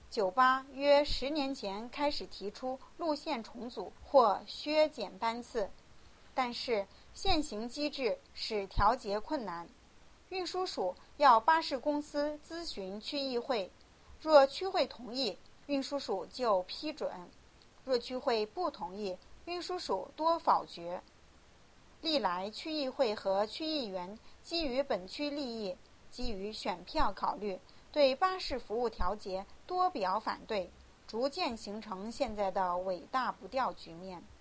九巴约10年前开始提出路线重组或削减班次，但是现行机制使调节困难。运输署要巴士公司咨询区议会，若区会同意，运输署就批准；若区会不同意，运输署多否决。历来区议会和区议员基于本区利益，基于选票考虑，对巴士服务调节多表反对，逐渐形成现在的尾大不掉局面。